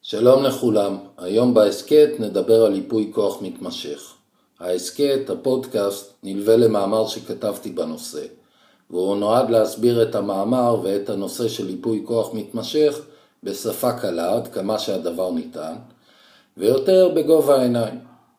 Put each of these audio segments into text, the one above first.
שלום לכולם, היום בהסקט נדבר על ייפוי כוח מתמשך. ההסקט, הפודקאסט, נלווה למאמר שכתבתי בנושא, והוא נועד להסביר את המאמר ואת הנושא של ייפוי כוח מתמשך בשפה קלה עד כמה שהדבר ניתן, ויותר בגובה העיניים.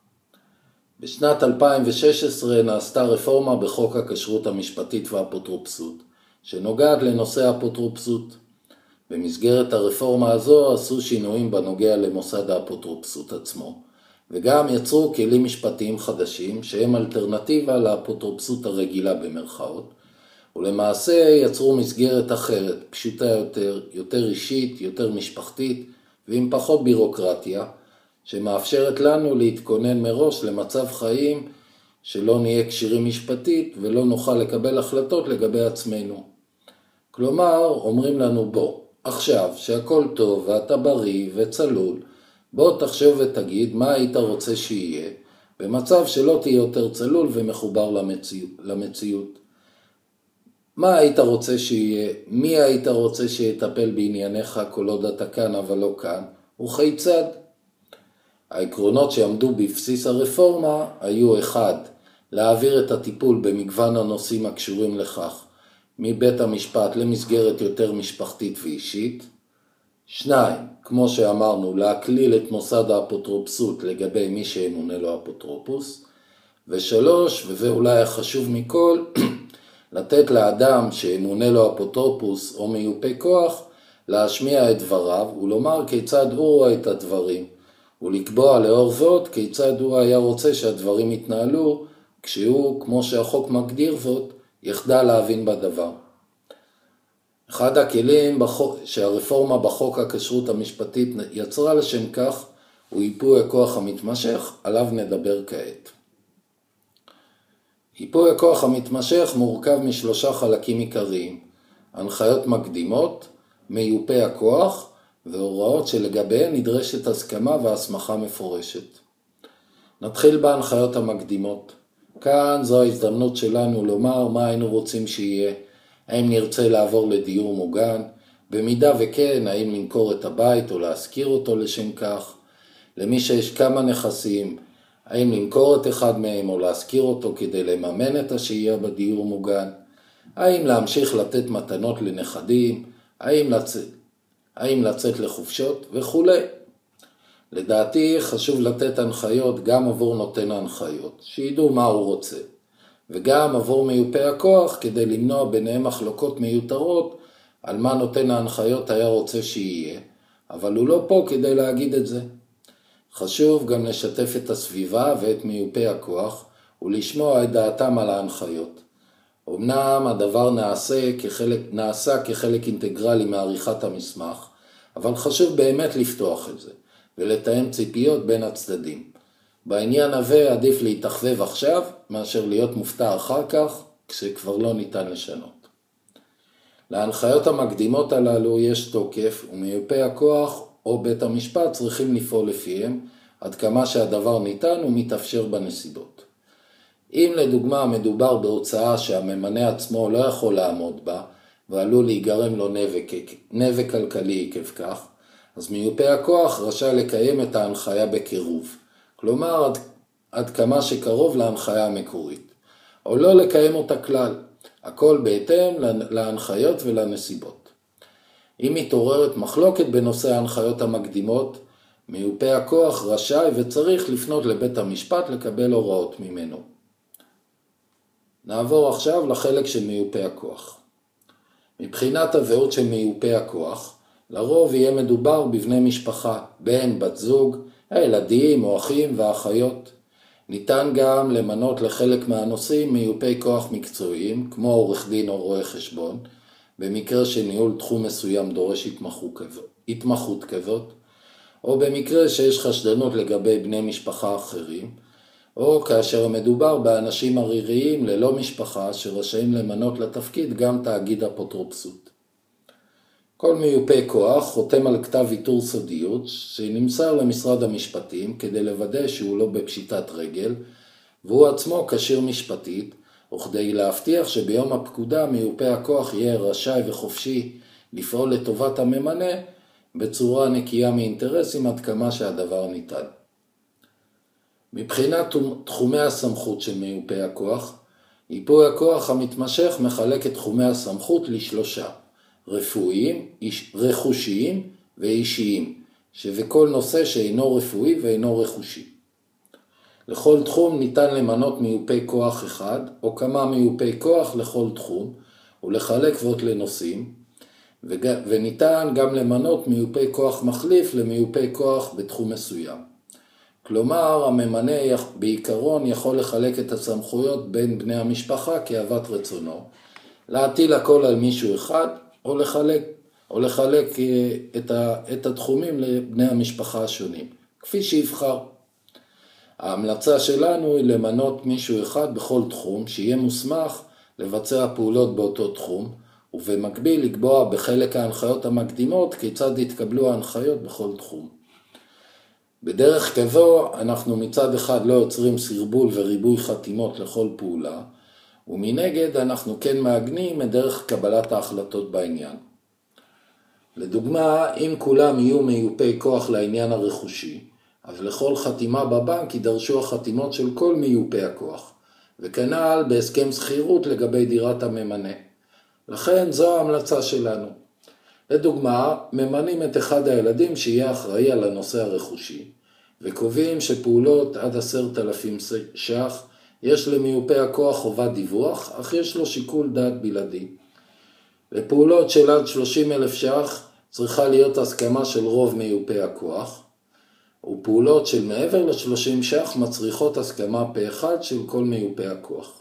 בשנת 2016 נעשתה רפורמה בחוק הכשרות המשפטית והאפוטרופסות, שנוגעת לנושא האפוטרופסות. במסגרת הרפורמה הזו עשו שינויים בנוגע למוסד האפוטרופסות עצמו, וגם יצרו כלים משפטיים חדשים שהם אלטרנטיבה לאפוטרופסות הרגילה במרכאות, ולמעשה יצרו מסגרת אחרת, פשוטה יותר, יותר אישית, יותר משפחתית ועם פחות בירוקרטיה, שמאפשרת לנו להתכונן מראש למצב חיים שלא נהיה כשירים משפטית ולא נוכל לקבל החלטות לגבי עצמנו. כלומר, אומרים לנו עכשיו שהכל טוב ואתה בריא וצלול, בוא תחשוב ותגיד מה היית רוצה שיהיה, במצב שלא תהיה יותר צלול ומחובר למציאות. מה היית רוצה שיהיה, מי היית רוצה שיטפל בענייניך כל עוד אתה כאן אבל לא כאן, וכיצד. העקרונות שעמדו בבסיס הרפורמה היו 1. להעביר את הטיפול במגוון הנושאים הקשורים לכך, מבית המשפט למסגרת יותר משפחתית ואישית. 2. כמו שאמרנו, להכליל את מוסד האפוטרופסות לגבי מי שימונה לו אפוטרופוס. ו3, וזה אולי החשוב מכל, לתת לאדם שימונה לו אפוטרופוס או מיופה כוח, להשמיע את דבריו ולומר כיצד הוא רואה את הדברים, ולקבוע לאור זאת כיצד הוא היה רוצה שהדברים יתנהלו, כשהוא, כמו שהחוק מגדיר זאת, יחדל להבין בדבר. אחד הכלים שהרפורמה בחוק הכשרות המשפטית יצרה לשם כך, הוא ייפוי הכוח המתמשך, עליו נדבר כעת. ייפוי הכוח המתמשך מורכב מ3 חלקים עיקריים, הנחיות מקדימות, מיופה הכוח, והוראות שלגביהן נדרשת הסכמה והסמכה מפורשת. נתחיל בהנחיות המקדימות. כאן זו ההזדמנות שלנו לומר מה היינו רוצים שיהיה, האם נרצה לעבור לדיור מוגן, במידה וכן, האם למכור את הבית או להשכיר אותו לשם כך, למי שיש כמה נכסים, האם למכור את אחד מהם או להשכיר אותו כדי לממן את השהייה בדיור מוגן, האם להמשיך לתת מתנות לנכדים, האם לצאת לחופשות וכו'. לדעתי חשוב לתת הנחיות גם עבור נותן ההנחיות, שידעו מה הוא רוצה, וגם עבור מיופה הכוח כדי למנוע ביניהם מחלוקות מיותרות על מה נותן ההנחיות היה רוצה שיהיה, אבל הוא לא פה כדי להגיד את זה. חשוב גם לשתף את הסביבה ואת מיופה הכוח ולשמוע את דעתם על ההנחיות. אמנם הדבר נעשה כחלק אינטגרלי מעריכת המסמך, אבל חשוב באמת לפתוח את זה ולתאם ציפיות בין הצדדים. בעניין הזה עדיף להתאכזב עכשיו מאשר להיות מופתע אחר כך כשכבר לא ניתן לשנות. להנחיות המקדימות הללו יש תוקף ומיופה הכוח או בית המשפט צריכים לפעול לפיהם עד כמה שהדבר ניתן ומתאפשר בנסיבות. אם לדוגמה מדובר בהוצאה שהממנה עצמו לא יכול לעמוד בה ועלול להיגרם לו נזק כלכלי עקב כך, אז מיופה הכוח רשאי לקיים את ההנחיה בקירוב, כלומר עד כמה שקרוב להנחיה המקורית, או לא לקיים אותה כלל, הכל בהתאם להנחיות ולנסיבות. אם מתעוררת מחלוקת בנושא ההנחיות המקדימות, מיופה הכוח רשאי וצריך לפנות לבית המשפט לקבל הוראות ממנו. נעבור עכשיו לחלק של מיופה הכוח. מבחינת הזהות של מיופה הכוח, לרוב יהיה מדובר בבני משפחה, בן, בת זוג, הילדים או אחים ואחיות. ניתן גם למנות לחלק מהנושאים מיופי כוח מקצועיים, כמו עורך דין או רואה חשבון, במקרה שניהול תחום מסוים דורש התמחות כזאת, או במקרה שיש חשדנות לגבי בני משפחה אחרים, או כאשר מדובר באנשים עריריים ללא משפחה שרשאים למנות לתפקיד גם תאגיד אפוטרופסות. כל מיופה כוח חותם על כתב ויתור סודיות שנמסר למשרד המשפטים כדי לוודא שהוא לא בפשיטת רגל, והוא עצמו כשיר משפטית, וכדי להבטיח שביום הפקודה מיופה הכוח יהיה רשאי וחופשי לפעול לטובת הממנה, בצורה נקייה מאינטרסים עד כמה שהדבר ניתן. מבחינת תחומי הסמכות של מיופה הכוח, ייפוי הכוח המתמשך מחלק את תחומי הסמכות לשלושה, רפואיים, רכושיים ואישיים, שבכל נושא שאינו רפואי ואינו רכושי. לכל תחום ניתן למנות מיופה כוח אחד או כמה מיופי כוח לכל תחום ולחלק זאת לנושאים, וניתן גם למנות מיופי כוח מחליף למיופי כוח בתחום מסוים. כלומר, הממנה בעיקרון יכול לחלק את הסמכויות בין בני המשפחה כאוות רצונו, להטיל הכל על מישהו אחד או לחלק את התחומים לבני המשפחה השונים, כפי שיבחר. ההמלצה שלנו היא למנות מישהו אחד בכל תחום שיהיה מוסמך לבצע פעולות באותו תחום, ובמקביל לקבוע בחלק ההנחיות המקדימות כיצד יתקבלו ההנחיות בכל תחום. בדרך כזו אנחנו מצד אחד לא יוצרים סרבול וריבוי חתימות לכל פעולה, ומנגד אנחנו כן מעגנים את דרך קבלת ההחלטות בעניין. לדוגמה, אם כולם יהיו מיופי כוח לעניין הרכושי, אז לכל חתימה בבנק יידרשו החתימות של כל מיופי הכוח, וכנ"ל בהסכם שכירות לגבי דירת הממנה. לכן זו ההמלצה שלנו. לדוגמה, ממנים את אחד הילדים שיהיה אחראי על הנושא הרכושי, וקובעים שפעולות עד 10,000 ש"ח יש למיופה הכוח חובת דיווח, אך יש לו שיקול דעת בלעדי. לפעולות של עד 30,000 ש"ח צריכה להיות הסכמה של רוב מיופי הכוח, ופעולות של מעבר ל-30 ש"ח מצריכות הסכמה פה אחד של כל מיופי הכוח.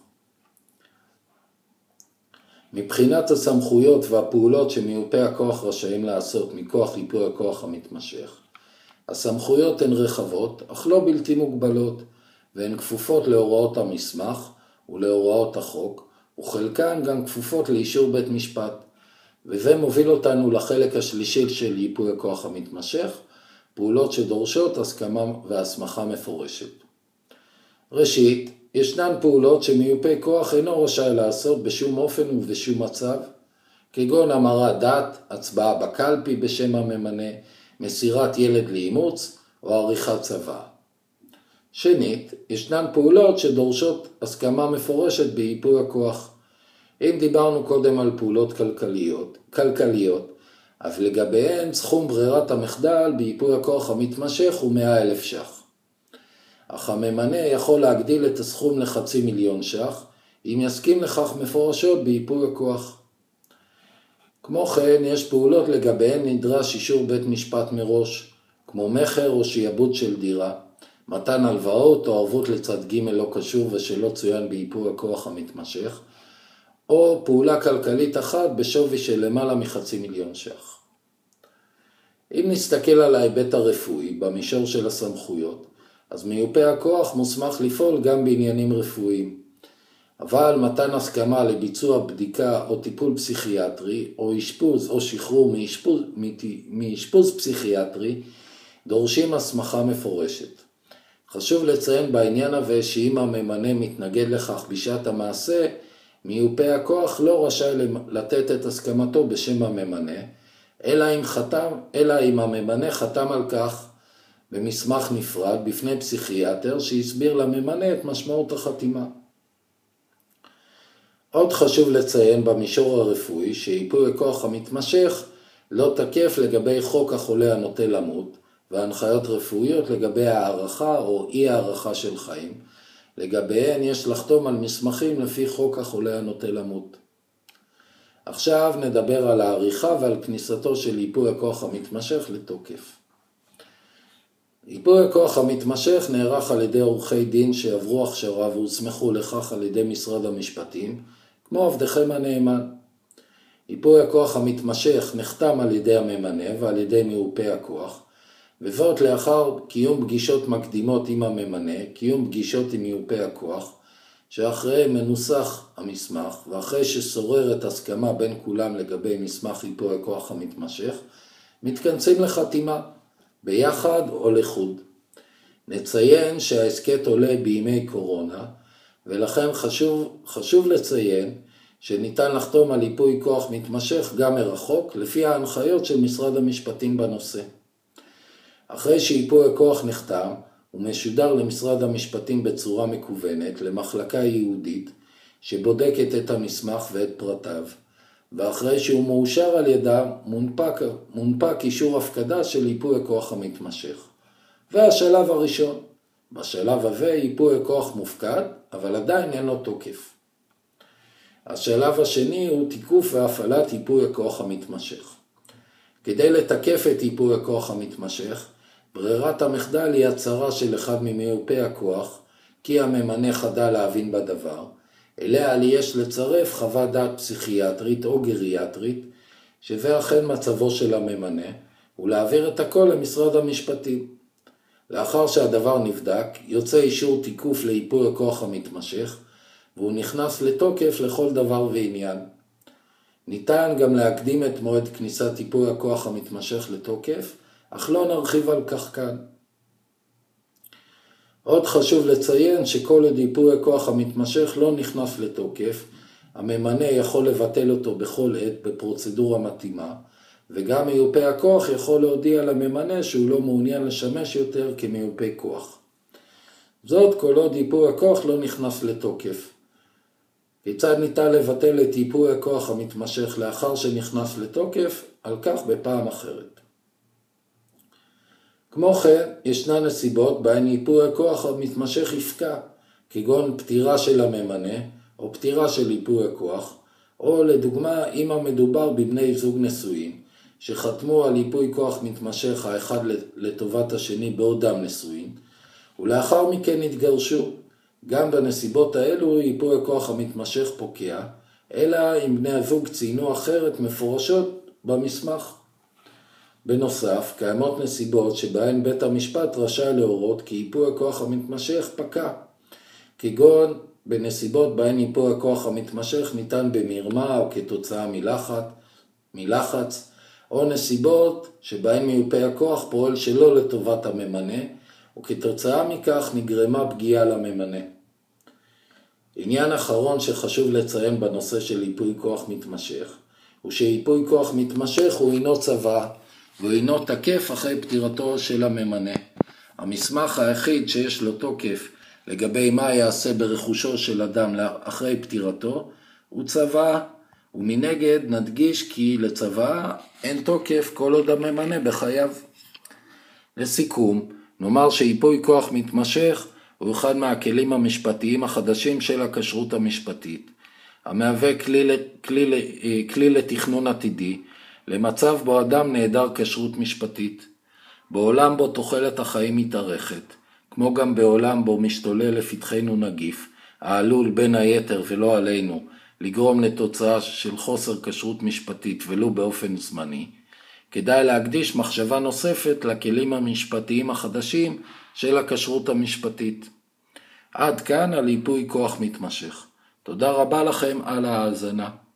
מבחינת הסמכויות והפעולות שמיופי הכוח רשאים לעשות מכוח ייפוי הכוח המתמשך, הסמכויות הן רחבות, אך לא בלתי מוגבלות, והן כפופות להוראות המסמך ולהוראות החוק, וחלקן גם כפופות לאישור בית משפט. וזה מוביל אותנו לחלק השלישי של ייפוי הכוח המתמשך, פעולות שדורשות הסכמה והסמכה מפורשת. ראשית, ישנן פעולות שמיופי כוח אינו רשאי לעשות בשום אופן ובשום מצב, כגון המרת דת, הצבעה בקלפי בשם הממנה, מסירת ילד לאימוץ או עריכת צבא. שנית, ישנן פעולות שדורשות הסכמה מפורשת בייפוי הכוח. אם דיברנו קודם על פעולות כלכליות, אז לגביהן סכום ברירת המחדל בייפוי הכוח המתמשך הוא 100,000 ש"ח. אך הממנה יכול להגדיל את הסכום ל500,000 ש"ח, אם יסכים לכך מפורשות בייפוי הכוח. כמו כן, יש פעולות לגביהן נדרש אישור בית משפט מראש, כמו מחר או שיעבוד של דירה, מתן הלוואות או ערבות לצד ג' לא קשור ושלא צוין בייפוי הכוח המתמשך, או פעולה כלכלית אחת בשווי של למעלה מ500,000 ש"ח. אם נסתכל על ההיבט הרפואי במישור של הסמכויות, אז מיופה הכוח מוסמך לפעול גם בעניינים רפואיים. אבל מתן הסכמה לביצוע בדיקה או טיפול פסיכיאטרי, או אשפוז או שחרור מאשפוז פסיכיאטרי, דורשים הסמכה מפורשת. חשוב לציין בעניין הזה שאם הממנה מתנגד לכך בשעת המעשה, מיופה הכוח לא רשאי לתת את הסכמתו בשם הממנה, אלא אם הממנה חתם על כך במסמך נפרד בפני פסיכיאטר שהסביר לממנה את משמעות החתימה. עוד חשוב לציין במישור הרפואי שייפוי הכוח המתמשך לא תקף לגבי חוק החולה הנוטה למות, והנחיות רפואיות לגבי הערכה או אי הערכה של חיים, לגביהן יש לחתום על מסמכים לפי חוק החולה הנוטה למות. עכשיו נדבר על העריכה ועל כניסתו של ייפוי הכוח המתמשך לתוקף. ייפוי הכוח המתמשך נערך על ידי עורכי דין שעברו הכשרה והוסמכו לכך על ידי משרד המשפטים, כמו עבדכם הנאמן. ייפוי הכוח המתמשך נחתם על ידי הממנה ועל ידי מיופי הכוח, וזאת לאחר קיום פגישות מקדימות עם הממנה, קיום פגישות עם מיופי הכוח, שאחרי מנוסח המסמך, ואחרי ששוררת הסכמה בין כולם לגבי מסמך ייפוי הכוח המתמשך, מתכנסים לחתימה, ביחד או לחוד. נציין שהעסקת עולה בימי קורונה, ולכן חשוב לציין שניתן לחתום על ייפוי כוח מתמשך גם מרחוק, לפי ההנחיות של משרד המשפטים בנושא. אחרי שייפוי הכוח נחתם, הוא משודר למשרד המשפטים בצורה מקוונת, למחלקה ייעודית, שבודקת את המסמך ואת פרטיו, ואחרי שהוא מאושר על ידם, מונפק אישור הפקדה של ייפוי הכוח המתמשך. והשלב הראשון, בשלב הזה ייפוי הכוח מופקד, אבל עדיין אין לו תוקף. השלב השני הוא תיקוף והפעלת ייפוי הכוח המתמשך. כדי לתקף את ייפוי הכוח המתמשך, ברירת המחדל היא הצהרה של אחד ממיופי הכוח, כי הממנה חדל להבין בדבר, אליה יש לצרף חוות דעת פסיכיאטרית או גריאטרית, שזה אכן מצבו של הממנה, ולהעביר את הכל למשרד המשפטים. לאחר שהדבר נבדק, יוצא אישור תיקוף לייפוי הכוח המתמשך, והוא נכנס לתוקף לכל דבר ועניין. ניתן גם להקדים את מועד כניסת ייפוי הכוח המתמשך לתוקף, אך לא נרחיב על כך כאן. עוד חשוב לציין שכל עוד ייפוי הכוח המתמשך לא נכנס לתוקף, הממנה יכול לבטל אותו בכל עת בפרוצדורה מתאימה, וגם מיופה הכוח יכול להודיע לממנה שהוא לא מעוניין לשמש יותר כמיופה כוח. זאת כל עוד ייפוי הכוח לא נכנס לתוקף. כיצד ניתן לבטל את ייפוי הכוח המתמשך לאחר שנכנס לתוקף? על כך בפעם אחרת. כמו כן, ישנן נסיבות בהן ייפוי הכוח המתמשך יפקע, כגון פטירה של הממנה או פטירה של ייפוי הכוח, או לדוגמה אם המדובר בבני זוג נשואים, שחתמו על ייפוי כוח מתמשך האחד לטובת השני בעודם נשואים, ולאחר מכן התגרשו. גם בנסיבות האלו ייפוי הכוח המתמשך פוקע, אלא אם בני הזוג ציינו אחרת מפורשות במסמך. בנוסף, קיימות נסיבות שבהן בית המשפט רשאי להורות כי ייפוי הכוח המתמשך פקע, כגון בנסיבות בהן ייפוי הכוח המתמשך ניתן במרמה או כתוצאה מלחץ, או נסיבות שבהן מיופה הכוח פועל שלא לטובת הממנה, וכתוצאה מכך נגרמה פגיעה לממנה. עניין אחרון שחשוב לציין בנושא של ייפוי כוח מתמשך, הוא שייפוי כוח מתמשך הוא אינו צוואה, והוא אינו תקף אחרי פטירתו של הממנה. המסמך היחיד שיש לו תוקף לגבי מה יעשה ברכושו של אדם אחרי פטירתו הוא צוואה, ומנגד נדגיש כי לצוואה אין תוקף כל עוד הממנה בחייו. לסיכום, נאמר שייפוי כוח מתמשך הוא אחד מהכלים המשפטיים החדשים של הכשרות המשפטית, המהווה כלי לתכנון עתידי, למצב בו אדם נעדר כשרות משפטית, בעולם בו תוחלת החיים מתארכת, כמו גם בעולם בו משתולל לפתחנו נגיף, העלול בין היתר ולא עלינו, לגרום לתוצאה של חוסר כשרות משפטית ולו באופן זמני, כדאי להקדיש מחשבה נוספת לכלים המשפטיים החדשים של הכשרות המשפטית. עד כאן על ייפוי כוח מתמשך. תודה רבה לכם על ההאזנה.